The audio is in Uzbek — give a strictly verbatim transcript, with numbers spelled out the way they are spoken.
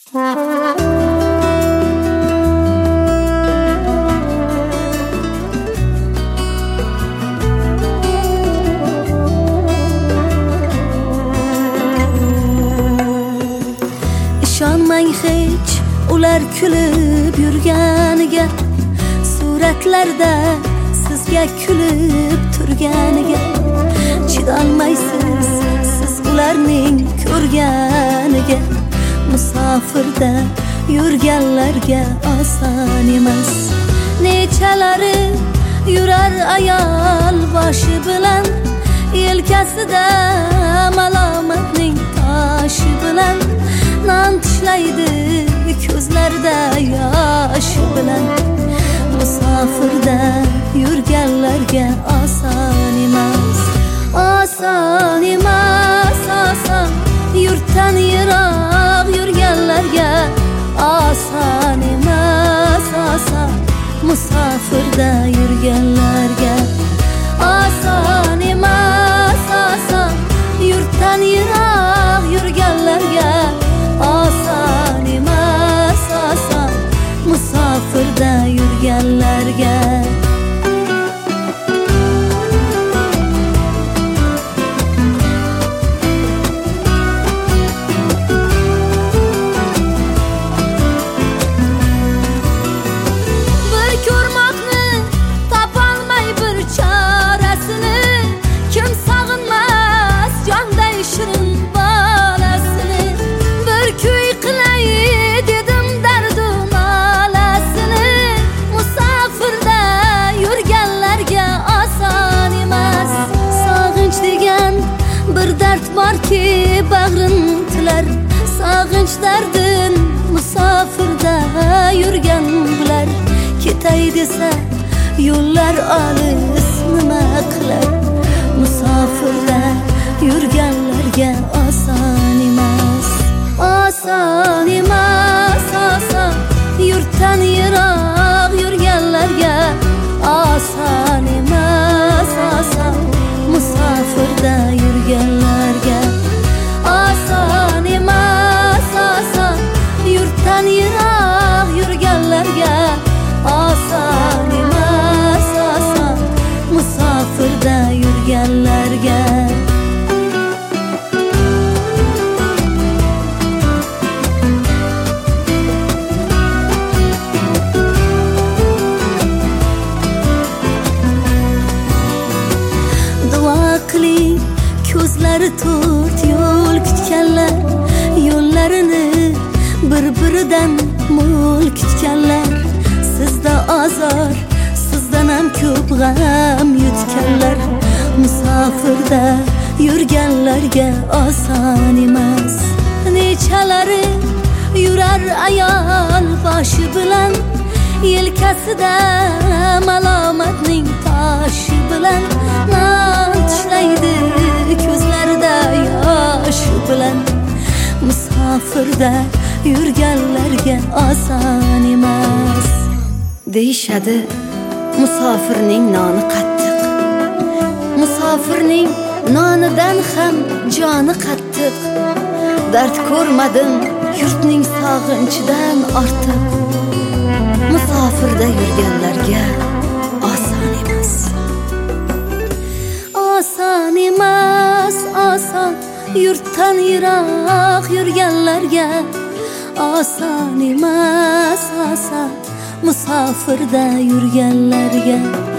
İshonmang hech ular kulib yurganiga, suratlarda sizga kulib turganiga. Chidolmaysiz siz ularning ko'rganiga. Musofirda yurganlarga oson emas. Nechalari yurar ayol boshi bilan, yelkasida malomatning toshi bilan. Non tishlaydi ko'zlarda yosh bilan. Musofirda yurganlarga oson emas. Oson emas, oson. Yurtdan yiroq yurganlarga oson emas, oson. Musofirda yurganlarga oson emas, oson. Yurtdan yiroq yurganlarga oson emas, oson. Musofirda yurganlarga. Ki bag'rin tilar sog'inch dardin, musofirda yurgan bular. Ketay desa yo'llar olis nima qilar. Musofirda yurganlarga oson emas. Oson emas, oson. Yurtdan yiroq yurganlarga oson emas, oson. Musofirda yurganlarga oson emas, oson. Yurtdan yiroq yurganlarga oson emas, oson. Musofirda yurganlarga. Ko'zlari to'rt yo'l kutganlar, yo'llarini bir-biridan mo'l kutganlar. Sizda azor, sizdan ham ko'p g'am yutganlar. Musofirda yurganlarga oson emas. Nechalari yurar ayol boshi bilan, yelkasida malomatning toshi bilan. Non tishlaydi ko'zlarida yosh bilan. Musofirda yurganlarga oson emas. Deyishadi musofirning noni qattiq. Musofirning nonidan ham joni qattiq. Dard ko'rmadim yurtning sog'inchidan ortiq. Musofirda yurganlarga oson emas. Oson emas, oson. Yurtdan yiroq yurganlarga oson emas, oson. Musofirda yurganlarga